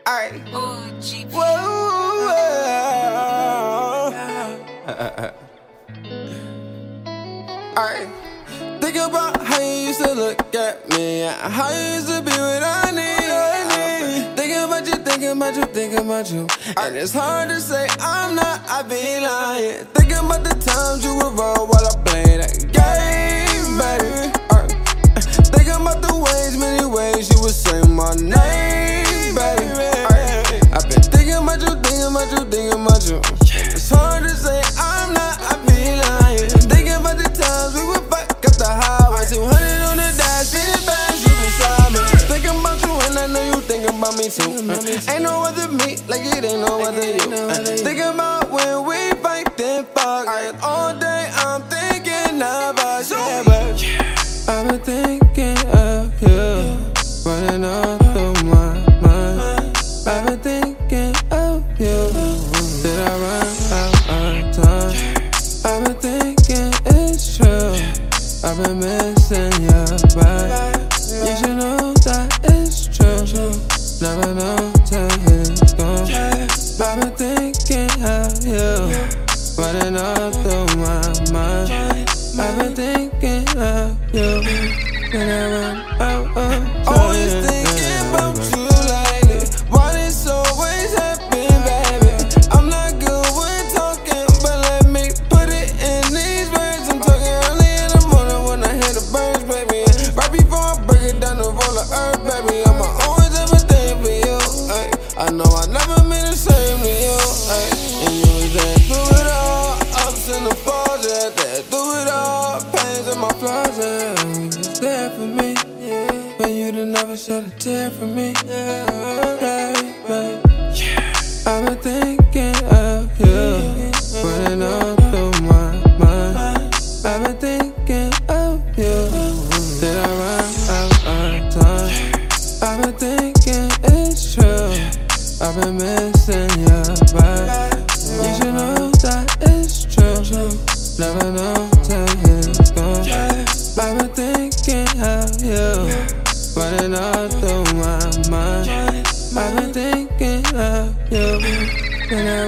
Alright. Whoa. Alright. Think about how you used to look at me, how you used to be what I need. Thinking about you, and it's hard to say I'm not, I be lying. Thinking about the times you were wrong while I played that game, baby. Thinking about the ways, many ways you would say my name, baby. I've been thinking about you. It's hard to say I'm not, I be lying. Thinking about the times we would fuck up the highway. 200 on the dash, feeling bad, you beside me. Thinking about you and I know you thinking about me too. Ain't no other me, like it ain't no other you. Thinking about when we fight, then fuck. All day I'm thinking about you. I've been thinking of you, running all through my mind. I've been thinking of you. Did I run out of time? I've been thinking it's true. I've been missing your vibe. You should know that it's true. Never know till it's gone. I've been thinking of you, running all through my mind. I've been thinking of you. Did I run out of time? Always thinking about you lately. Why this always happen, baby? I'm not good with talking, but let me put it in these words. I'm talking early in the morning when I hear the birds, baby. Right before I break it down the roll of earth, baby. I'ma always have a thing for you. I know I never meant the same to you. And you was there through it all, ups and the falls, yeah, there through it all, pains and my flaws, yeah. You was there for me, but you done never shed a tear for me, baby. I've been thinking of you, running all through my mind. I've been thinking of you. Did I run out of time? I've been thinking it's true. I've been missing your vibe. You should know that it's true. Never know till it's gone. I've been thinking of you, running all through my mind. I've been thinking of you.